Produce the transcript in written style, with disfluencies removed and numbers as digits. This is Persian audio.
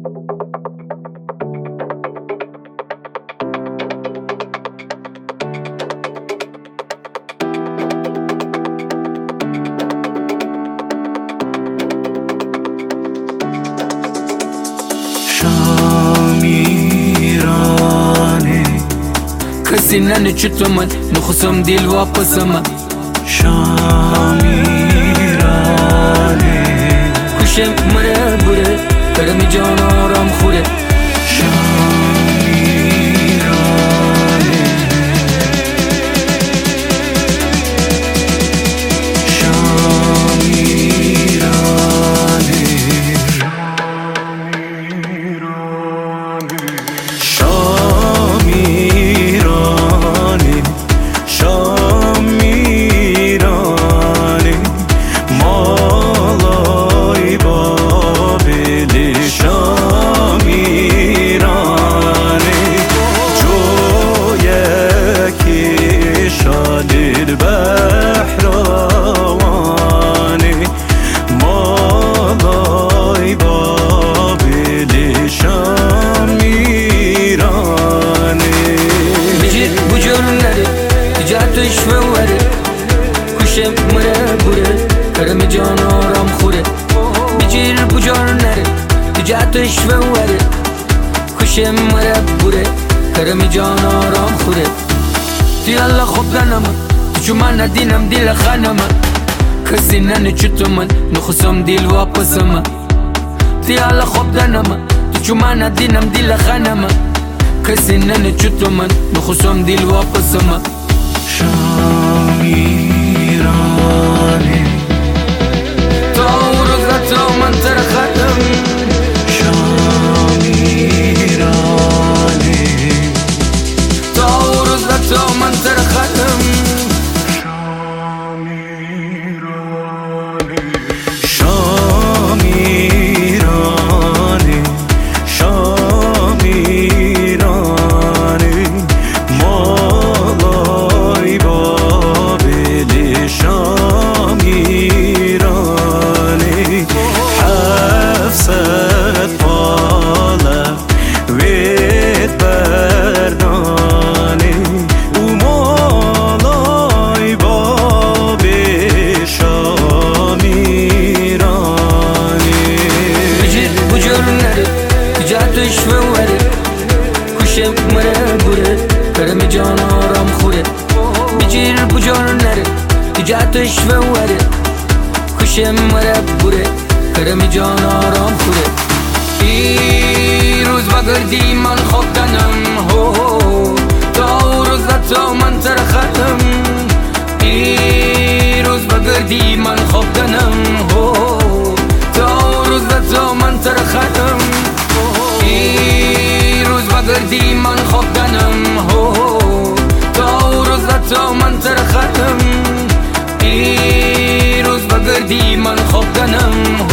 شامیرانه کسی ننچه تو من نخواستم دیل واپسم شامیرانه کشم مره بوره کرمی جان آرام خوره کشم مره بوره کرمی جان آرام خوره بجیر بجار نره تجاتش وره کشم مره بوره کرمی جان آرام خوره تی الله خوب دنم تو من ندینم دیل خانم کسی ننچه تو من نخواستم دیل واپسم تی الله خوب دنم تو من ندینم دیل خانم کسی ننچه تو من نخواستم دیل واپسم شامیرانه تا روزا تا من ترخدم شامیرانه تا روزا تا من ترخدم شامیرانه شامیرانه مالای بابل شامیرانه 700 پاله وید بردانه او مالای بابل شامیرانه بجیر بجار نره تجاتش وره کشم مره بوره کرمی جان آرام خوره بجیر بجار نره تجاتش وره کشم مره بوره کرمی جان آرام خوره ای روز بگردی من خوب دنم هو تا روز تا من ترخدم ای روز بگردی من خوب دنم هو تا روز تا من ترخدم ای روز بگردی من خوب دنم هو تا روز تا من ترخدم ای روز بگردی من خوب دنم